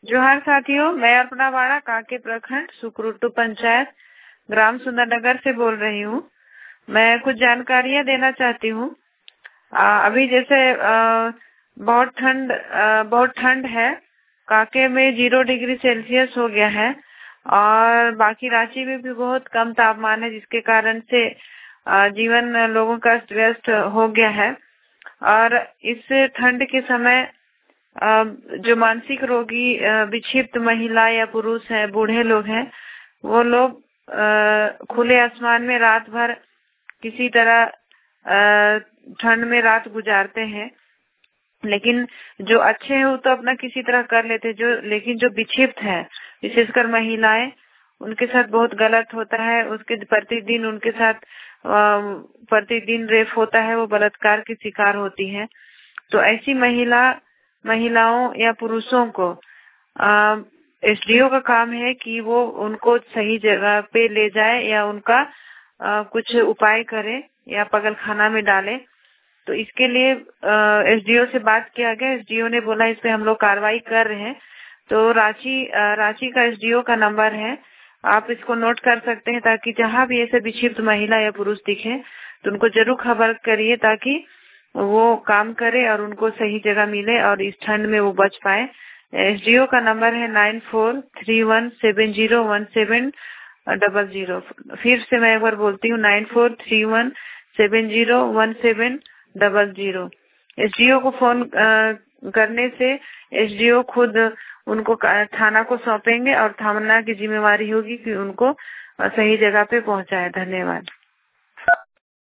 जोहार साथियों, मैं अर्पणा वाड़ा कांके प्रखंड सुकरुटू पंचायत ग्राम सुंदरनगर से बोल रही हूँ। मैं कुछ जानकारियाँ देना चाहती हूँ। अभी जैसे बहुत ठंड है। कांके में 0 डिग्री सेल्सियस हो गया है और बाकी रांची में भी बहुत कम तापमान है, जिसके कारण से जीवन लोगों का व्यस्त हो गया है। और इस ठंड के समय जो मानसिक रोगी विक्षिप्त महिला या पुरुष हैं, बूढ़े लोग हैं, वो लोग खुले आसमान में रात भर किसी तरह ठंड में रात गुजारते हैं। लेकिन जो अच्छे हैं वो तो अपना किसी तरह कर लेते हैं, लेकिन जो विक्षिप्त है, विशेषकर महिलाएं, उनके साथ बहुत गलत होता है। उसके प्रतिदिन उनके साथ प्रतिदिन रेप होता है, वो बलात्कार की शिकार होती है। तो ऐसी महिलाओं या पुरुषों को एसडीओ का काम है कि वो उनको सही जगह पे ले जाए या उनका कुछ उपाय करे या पगलखाना में डाले। तो इसके लिए एसडीओ से बात किया गया। एसडीओ ने बोला इस पे हम लोग कार्रवाई कर रहे हैं। तो रांची का एसडीओ का नंबर है, आप इसको नोट कर सकते हैं, ताकि जहाँ भी ऐसे विक्षिप्त महिला या पुरुष दिखे तो उनको जरूर खबर करिए, ताकि वो काम करे और उनको सही जगह मिले और इस ठंड में वो बच पाए। एसडीओ का नंबर है 9431701700। फिर से मैं एक बार बोलती हूँ, 9431701700। एसडीओ को फोन करने से एसडीओ खुद उनको थाना को सौंपेंगे और थाना की जिम्मेवारी होगी कि उनको सही जगह पे पहुंचाए। धन्यवाद।